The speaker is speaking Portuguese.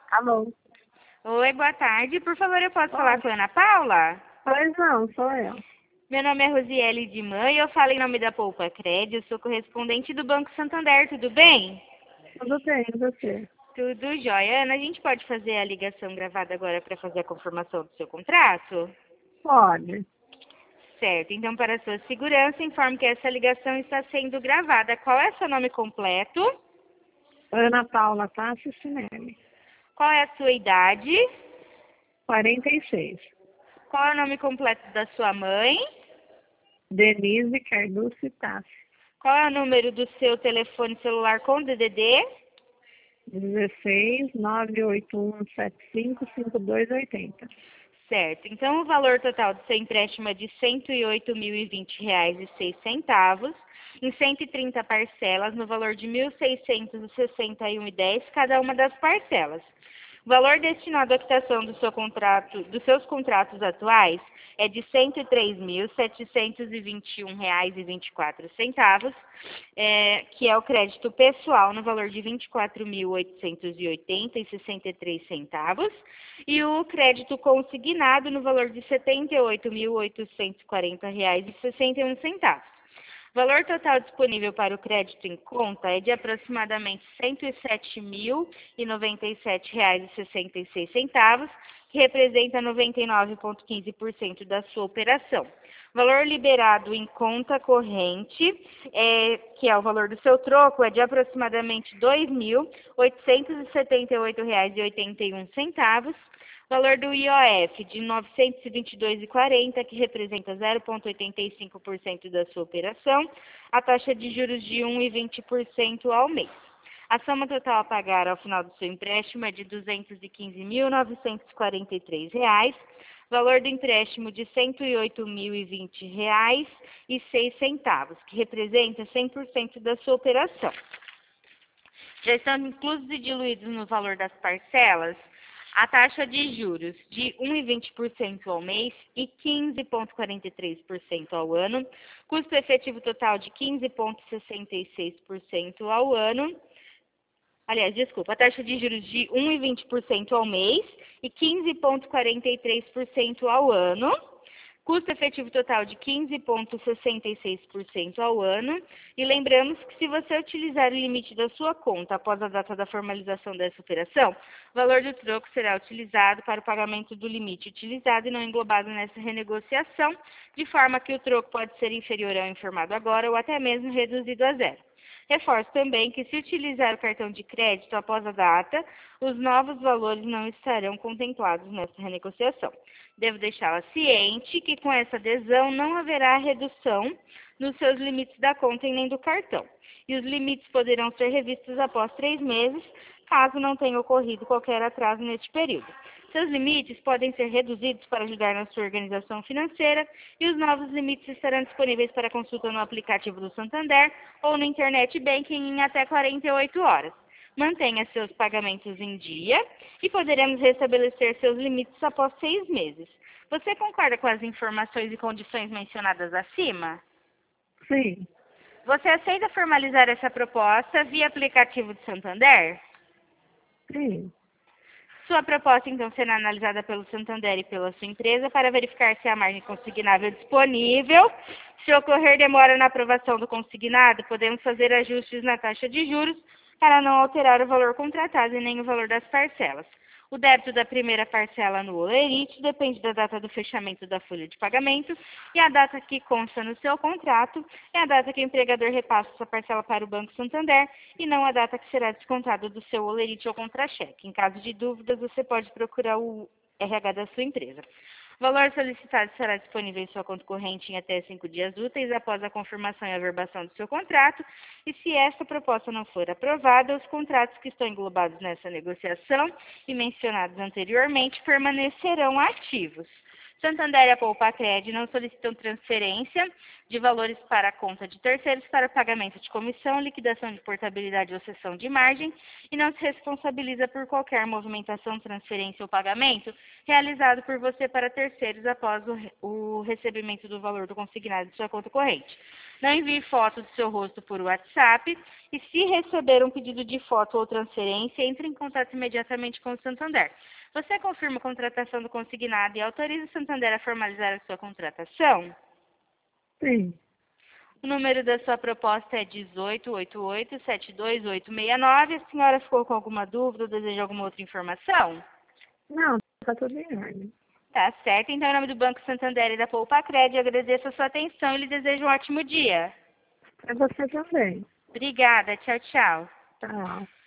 Alô? Oi, boa tarde. Por favor, eu posso falar Oi. com a Ana Paula? Pois não, sou eu. Meu nome é Rosiele de Mãe e eu falo em nome da Poupa Cred. Eu sou correspondente do Banco Santander, tudo bem? Tudo bem, e você? Tudo jóia. Ana, a gente pode fazer a ligação gravada agora para fazer a confirmação do seu contrato? Pode. Certo. Então, para a sua segurança, informo que essa ligação está sendo gravada. Qual é seu nome completo? Ana Paula Tassi Sinelli. Qual é a sua idade? 46. Qual é o nome completo da sua mãe? Denise Carducci Tassi. Qual é o número do seu telefone celular com DDD? 16 981 75 5280. Certo. Então, o valor total do seu empréstimo é de R$ 108.020,06, em 130 parcelas, no valor de R$ 1.661,10 cada uma das parcelas. O valor destinado à quitação do seu contrato, dos seus contratos atuais é de R$ 103.721,24, que é o crédito pessoal no valor de R$ 24.880,63, e o crédito consignado no valor de R$ 78.840,61. O valor total disponível para o crédito em conta é de aproximadamente R$ 107.097,66, que representa 99,15% da sua operação. O valor liberado em conta corrente, que é o valor do seu troco, é de aproximadamente R$ 2.878,81. Valor do IOF de R$ 922,40, que representa 0,85% da sua operação. A taxa de juros de 1,20% ao mês. A soma total a pagar ao final do seu empréstimo é de R$ 215.943. Valor do empréstimo de R$ 108.020,06, que representa 100% da sua operação. Já estão inclusos e diluídos no valor das parcelas a taxa de juros de 1,20% ao mês e 15,43% ao ano, custo efetivo total de 15,66% ao ano. Aliás, desculpa, a taxa de juros de 1,20% ao mês e 15,43% ao ano. Custo efetivo total de 15,66% ao ano. E lembramos que se você utilizar o limite da sua conta após a data da formalização dessa operação, o valor do troco será utilizado para o pagamento do limite utilizado e não englobado nessa renegociação, de forma que o troco pode ser inferior ao informado agora ou até mesmo reduzido a zero. Reforço também que, se utilizar o cartão de crédito após a data, os novos valores não estarão contemplados nessa renegociação. Devo deixá-la ciente que, com essa adesão, não haverá redução nos seus limites da conta e nem do cartão. E os limites poderão ser revistos após 3 meses, caso não tenha ocorrido qualquer atraso neste período. Seus limites podem ser reduzidos para ajudar na sua organização financeira e os novos limites estarão disponíveis para consulta no aplicativo do Santander ou no Internet Banking em até 48 horas. Mantenha seus pagamentos em dia e poderemos restabelecer seus limites após 6 meses. Você concorda com as informações e condições mencionadas acima? Sim. Você aceita formalizar essa proposta via aplicativo do Santander? Sim. Sua proposta, então, será analisada pelo Santander e pela sua empresa para verificar se há margem consignável disponível. Se ocorrer demora na aprovação do consignado, podemos fazer ajustes na taxa de juros para não alterar o valor contratado e nem o valor das parcelas. O débito da primeira parcela no holerite depende da data do fechamento da folha de pagamento e a data que consta no seu contrato é a data que o empregador repassa essa parcela para o Banco Santander e não a data que será descontada do seu holerite ou contra-cheque. Em caso de dúvidas, você pode procurar o RH da sua empresa. O valor solicitado será disponível em sua conta corrente em até 5 dias úteis após a confirmação e averbação do seu contrato. E se esta proposta não for aprovada, os contratos que estão englobados nessa negociação e mencionados anteriormente permanecerão ativos. Santander e a Poupa Cred não solicitam transferência de valores para a conta de terceiros para pagamento de comissão, liquidação de portabilidade ou cessão de margem e não se responsabiliza por qualquer movimentação, transferência ou pagamento realizado por você para terceiros após o recebimento do valor do consignado de sua conta corrente. Não envie foto do seu rosto por WhatsApp. E se receber um pedido de foto ou transferência, entre em contato imediatamente com o Santander. Você confirma a contratação do consignado e autoriza o Santander a formalizar a sua contratação? Sim. O número da sua proposta é 1888-72869. A senhora ficou com alguma dúvida ou deseja alguma outra informação? Não, tá tudo em ordem. Tá certo. Então, em nome do Banco Santander e da Poupa Cred, eu agradeço a sua atenção e lhe desejo um ótimo dia. Pra você também. Obrigada. Tchau, tchau. Tchau.